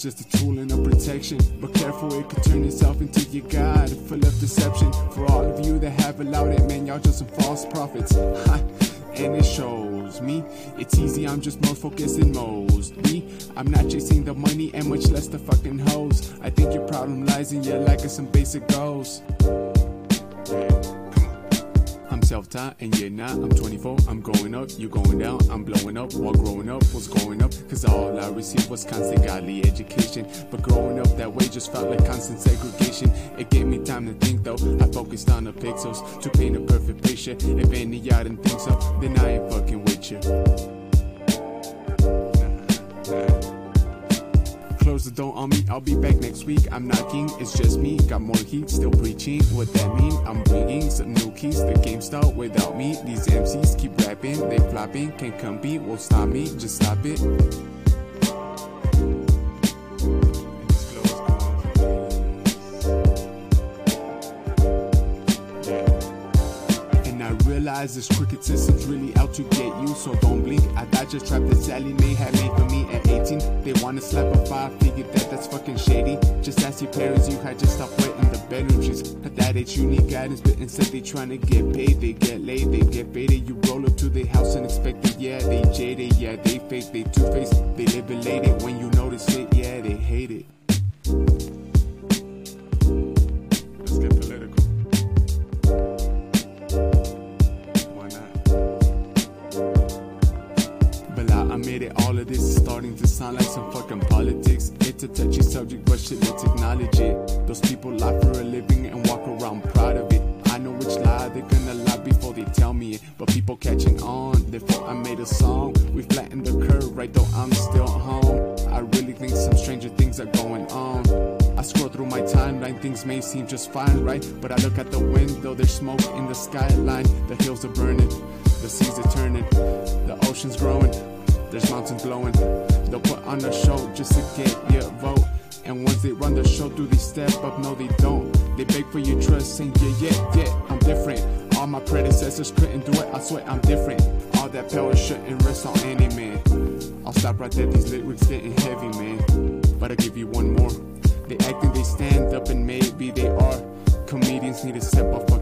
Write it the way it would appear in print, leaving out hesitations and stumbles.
just a tool and a protection, but careful, it could turn itself into your god, full of deception. For all of you that have allowed it, man, y'all just some false prophets. And it shows me it's easy, I'm just more focused than most. I'm not chasing the money and much less the fucking hoes. I think your problem lies in your lack of some basic goals. I'm self-taught and you're not. I'm 24, I'm growing up, you going down, I'm blowing up. While growing up was growing up, cause all I received was constant godly education. But growing up that way just felt like constant segregation. It gave me time to think though, I focused on the pixels to paint a perfect picture. If any of y'all didn't think so, then I ain't fucking with you. Close the door on me, I'll be back next week. I'm knocking, it's just me, got more heat, still preaching. What that mean? I'm bringing some new keys. The game start without me. These MCs keep rapping, they flopping, can't compete, won't stop me, just stop it. Realize this crooked system's really out to get you, so don't blink. I thought your trap that Sally Mae had made for me at 18. They wanna slap a 5, figured that's fucking shady. Just ask your parents, you had just stopped waiting the bedroom sheets. That ain't you need guidance, but instead they tryna get paid. They get laid, they get faded. You roll up to their house unexpected, yeah, they jaded. Yeah, they fake, they two-faced, they live elated. When you notice it, yeah, they hate it. Let's get political. Admit it, all of this is starting to sound like some fucking politics. It's a touchy subject, but shit, let's acknowledge it. Those people lie for a living and walk around proud of it. I know which lie they're gonna lie before they tell me it, but people catching on, therefore I made a song. We flattened the curve, right though I'm still home. I really think some stranger things are going on. I scroll through my timeline, things may seem just fine, right? But I look at the window, there's smoke in the skyline. The hills are burning, the seas are turning, the ocean's growing, there's mountains blowing. They'll put on a show just to get your vote. And once they run the show, do they step up? No, they don't. They beg for your trust, saying, yeah, I'm different. All my predecessors couldn't do it, I swear I'm different. All that power shouldn't rest on any man. I'll stop right there, these lyrics getting heavy, man. But I'll give you one more. They acting, they stand up, and maybe they are. Comedians need to step up